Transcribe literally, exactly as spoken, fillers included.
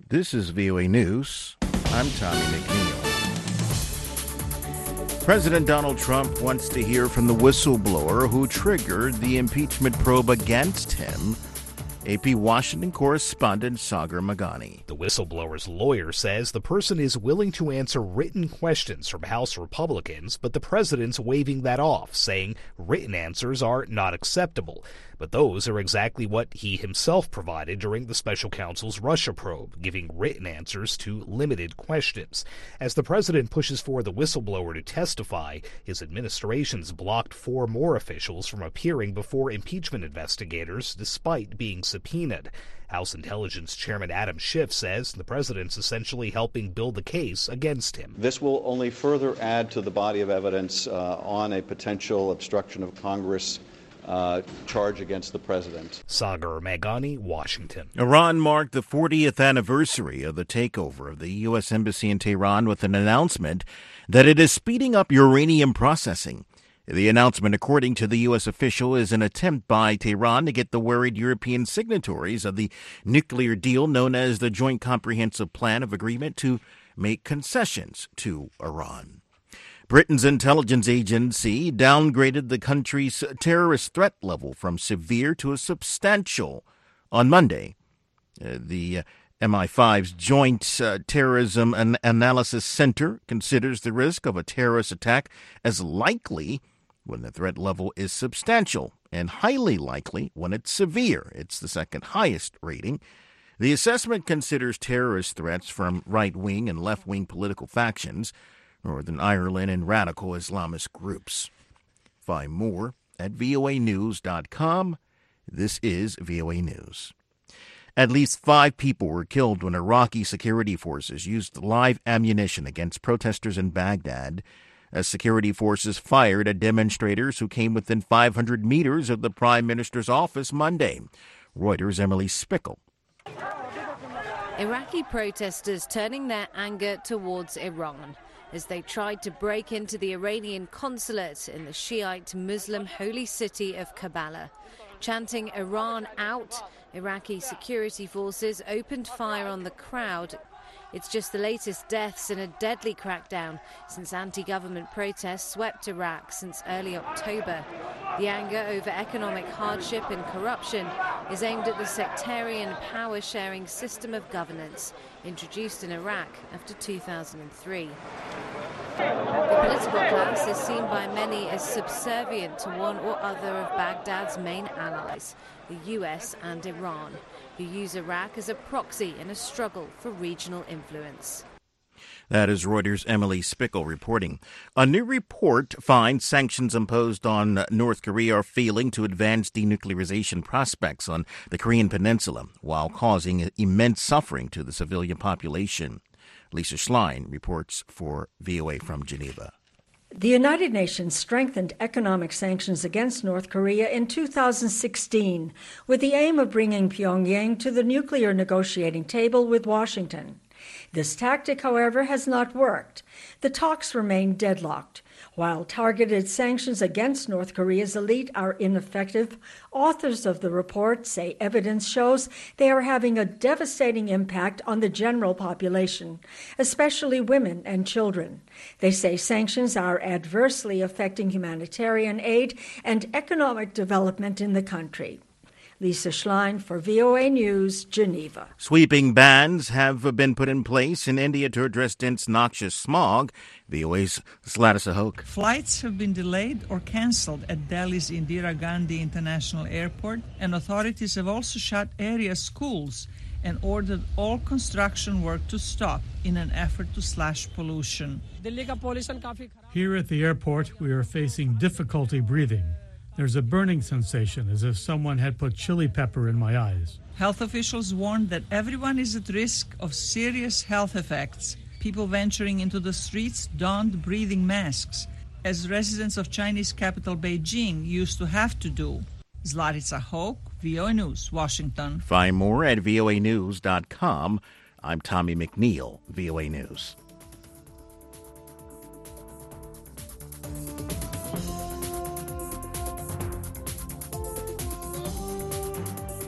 This is V O A News. I'm Tommy McNeil. President Donald Trump wants to hear from the whistleblower who triggered the impeachment probe against him. A P Washington correspondent Sagar Meghani. The whistleblower's lawyer says the person is willing to answer written questions from House Republicans, but the president's waving that off, saying written answers are not acceptable. But those are exactly what he himself provided during the special counsel's Russia probe, giving written answers to limited questions. As the president pushes for the whistleblower to testify, his administration's blocked four more officials from appearing before impeachment investigators despite being subpoenaed. House Intelligence Chairman Adam Schiff says the president's essentially helping build the case against him. This will only further add to the body of evidence uh, on a potential obstruction of Congress Uh, charge against the president. Sagar Meghani, Washington. Iran marked the fortieth anniversary of the takeover of the U S Embassy in Tehran with an announcement that it is speeding up uranium processing. The announcement, according to the U S official, is an attempt by Tehran to get the worried European signatories of the nuclear deal known as the Joint Comprehensive Plan of Agreement to make concessions to Iran. Britain's intelligence agency downgraded the country's terrorist threat level from severe to a substantial on Monday. Uh, the uh, M I five's Joint uh, Terrorism An- Analysis Center considers the risk of a terrorist attack as likely when the threat level is substantial and highly likely when it's severe. It's the second highest rating. The assessment considers terrorist threats from right-wing and left-wing political factions, Northern Ireland, and radical Islamist groups. Find more at V O A news dot com. This is V O A News. At least five people were killed when Iraqi security forces used live ammunition against protesters in Baghdad, as security forces fired at demonstrators who came within five hundred meters of the Prime Minister's office Monday. Reuters' Emily Spickle. Iraqi protesters turning their anger towards Iran as they tried to break into the Iranian consulate in the Shiite Muslim holy city of Karbala. Chanting Iran out, Iraqi security forces opened fire on the crowd. It's just the latest deaths in a deadly crackdown since anti-government protests swept Iraq since early October. The anger over economic hardship and corruption is aimed at the sectarian power-sharing system of governance introduced in Iraq after two thousand three. The political class is seen by many as subservient to one or other of Baghdad's main allies, the U S and Iran, who use Iraq as a proxy in a struggle for regional influence. That is Reuters' Emily Spickle reporting. A new report finds sanctions imposed on North Korea are failing to advance denuclearization prospects on the Korean Peninsula while causing immense suffering to the civilian population. Lisa Schlein reports for V O A from Geneva. The United Nations strengthened economic sanctions against North Korea in two thousand sixteen with the aim of bringing Pyongyang to the nuclear negotiating table with Washington. This tactic, however, has not worked. The talks remain deadlocked. While targeted sanctions against North Korea's elite are ineffective, authors of the report say evidence shows they are having a devastating impact on the general population, especially women and children. They say sanctions are adversely affecting humanitarian aid and economic development in the country. Lisa Schlein for V O A News, Geneva. Sweeping bans have been put in place in India to address dense, noxious smog. V O A's Zlata Sahok. Flights have been delayed or cancelled at Delhi's Indira Gandhi International Airport, and authorities have also shut area schools and ordered all construction work to stop in an effort to slash pollution. Here at the airport, we are facing difficulty breathing. There's a burning sensation as if someone had put chili pepper in my eyes. Health officials warned that everyone is at risk of serious health effects. People venturing into the streets donned breathing masks, as residents of Chinese capital Beijing used to have to do. Zlata Sahok, V O A News, Washington. Find more at V O A news dot com. I'm Tommy McNeil, V O A News.